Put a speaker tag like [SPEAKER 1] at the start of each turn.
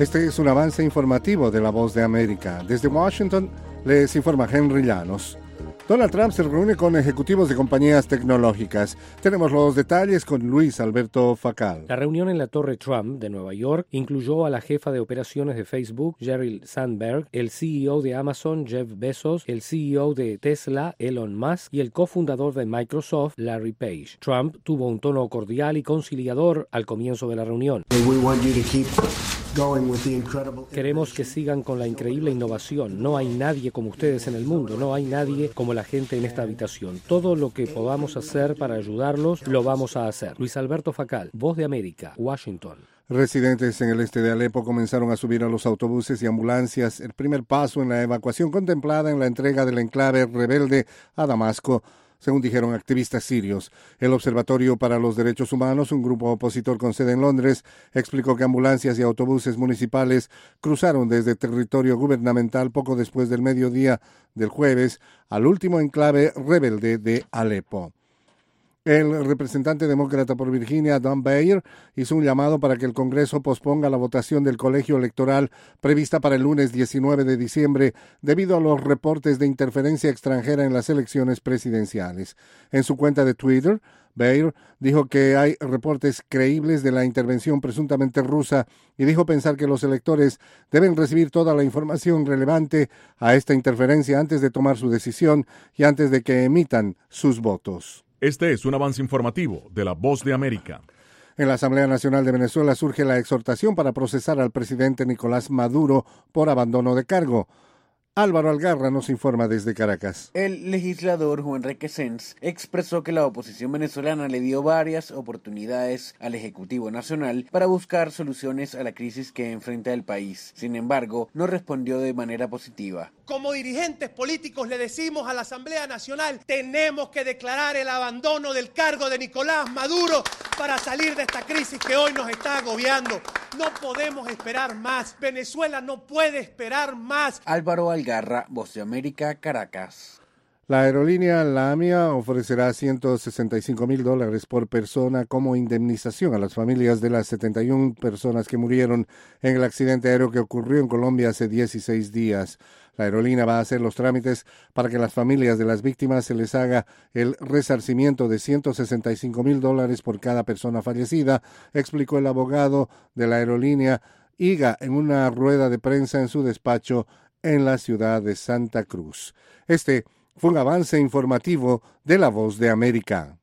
[SPEAKER 1] Este es un avance informativo de La Voz de América. Desde Washington les informa Henry Llanos. Donald Trump se reúne con ejecutivos de compañías tecnológicas. Tenemos los detalles con Luis Alberto Facal.
[SPEAKER 2] La reunión en la Torre Trump de Nueva York incluyó a la jefa de operaciones de Facebook, Sheryl Sandberg, el CEO de Amazon, Jeff Bezos, el CEO de Tesla, Elon Musk, y el cofundador de Microsoft, Larry Page. Trump tuvo un tono cordial y conciliador al comienzo de la reunión. Queremos que sigan con la increíble innovación. No hay nadie como ustedes en el mundo, no hay nadie como la gente en esta habitación. Todo lo que podamos hacer para ayudarlos, lo vamos a hacer. Luis Alberto Facal, Voz de América, Washington.
[SPEAKER 1] Residentes en el este de Alepo comenzaron a subir a los autobuses y ambulancias, el primer paso en la evacuación contemplada en la entrega del enclave rebelde a Damasco, según dijeron activistas sirios. El Observatorio para los Derechos Humanos, un grupo opositor con sede en Londres, explicó que ambulancias y autobuses municipales cruzaron desde territorio gubernamental poco después del mediodía del jueves al último enclave rebelde de Alepo. El representante demócrata por Virginia, Don Beyer, hizo un llamado para que el Congreso posponga la votación del colegio electoral prevista para el lunes 19 de diciembre debido a los reportes de interferencia extranjera en las elecciones presidenciales. En su cuenta de Twitter, Beyer dijo que hay reportes creíbles de la intervención presuntamente rusa y dijo pensar que los electores deben recibir toda la información relevante a esta interferencia antes de tomar su decisión y antes de que emitan sus votos.
[SPEAKER 3] Este es un avance informativo de La Voz de América.
[SPEAKER 1] En la Asamblea Nacional de Venezuela surge la exhortación para procesar al presidente Nicolás Maduro por abandono de cargo. Álvaro Algarra nos informa desde Caracas.
[SPEAKER 4] El legislador Juan Requesens expresó que la oposición venezolana le dio varias oportunidades al Ejecutivo Nacional para buscar soluciones a la crisis que enfrenta el país. Sin embargo, no respondió de manera positiva.
[SPEAKER 5] Como dirigentes políticos le decimos a la Asamblea Nacional, tenemos que declarar el abandono del cargo de Nicolás Maduro para salir de esta crisis que hoy nos está agobiando. No podemos esperar más. Venezuela no puede esperar más.
[SPEAKER 4] Álvaro Algarra, Voz de América, Caracas.
[SPEAKER 1] La aerolínea Lamia ofrecerá $165,000 por persona como indemnización a las familias de las 71 personas que murieron en el accidente aéreo que ocurrió en Colombia hace 16 días. La aerolínea va a hacer los trámites para que las familias de las víctimas se les haga el resarcimiento de $165,000 por cada persona fallecida, explicó el abogado de la aerolínea IGA en una rueda de prensa en su despacho en la ciudad de Santa Cruz. Este fue un avance informativo de La Voz de América.